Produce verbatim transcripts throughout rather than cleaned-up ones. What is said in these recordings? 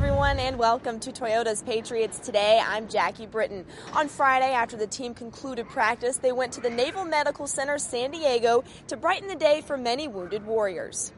everyone, and welcome to Toyota's Patriots Today. I'm Jackie Britton. On Friday, after the team concluded practice, they went to the Naval Medical Center San Diego to brighten the day for many wounded warriors.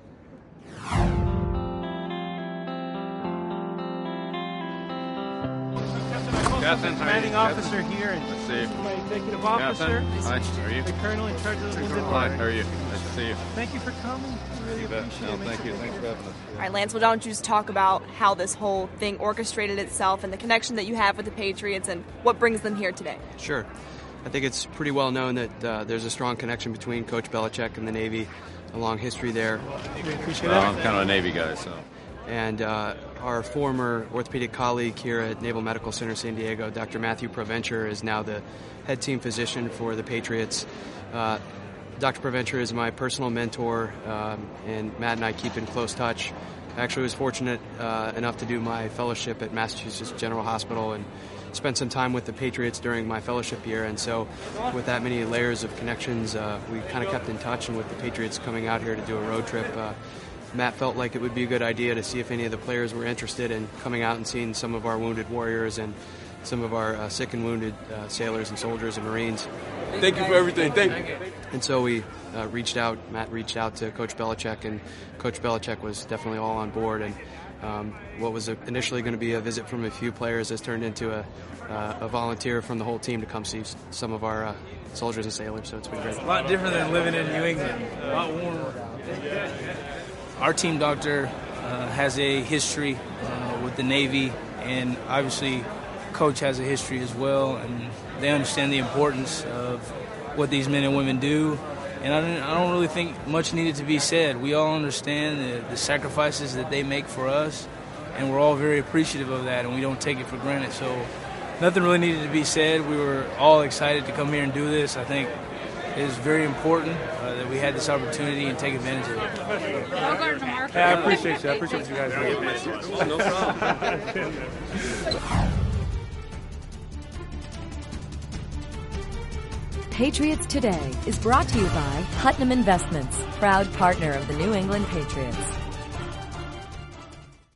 Captain, commanding officer here, and Let's see. my executive officer, Hi, how are you? the colonel in charge of the wounded Hi, warrior. how are you? Nice to see you. Thank you for coming. We really You bet. appreciate No, it. thank you. Thanks for having us. All right, Lance, well, why don't you just talk about how this whole thing orchestrated itself and the connection that you have with the Patriots and what brings them here today? Sure. I think it's pretty well known that uh, there's a strong connection between Coach Belichick and the Navy, a long history there. We appreciate Well, that. I'm kind of a Navy guy, so. And uh, our former orthopedic colleague here at Naval Medical Center San Diego, Doctor Matthew Provencher, is now the head team physician for the Patriots. Uh, Doctor Provencher is my personal mentor, um, and Matt and I keep in close touch. I actually was fortunate uh, enough to do my fellowship at Massachusetts General Hospital and spent some time with the Patriots during my fellowship year. And so with that many layers of connections, uh, we kind of kept in touch. And with the Patriots coming out here to do a road trip, uh, Matt felt like it would be a good idea to see if any of the players were interested in coming out and seeing some of our wounded warriors and some of our uh, sick and wounded uh, sailors and soldiers and Marines. Thank you for everything. Thank you. And so we uh, reached out, Matt reached out to Coach Belichick, and Coach Belichick was definitely all on board. And um, what was initially going to be a visit from a few players has turned into a, uh, a volunteer from the whole team to come see some of our uh, soldiers and sailors, so it's been great. A lot different than living in New England, a lot warmer. Our team doctor uh, has a history uh, with the Navy, and obviously Coach has a history as well, and they understand the importance of what these men and women do. And I don't, I don't really think much needed to be said. We all understand the, the sacrifices that they make for us, and we're all very appreciative of that, and we don't take it for granted. So nothing really needed to be said. We were all excited to come here and do this. I think it is very important uh, that we had this opportunity and take advantage of it. Yeah, I appreciate you. I appreciate what you guys do. No problem. Patriots Today is brought to you by Putnam Investments, proud partner of the New England Patriots.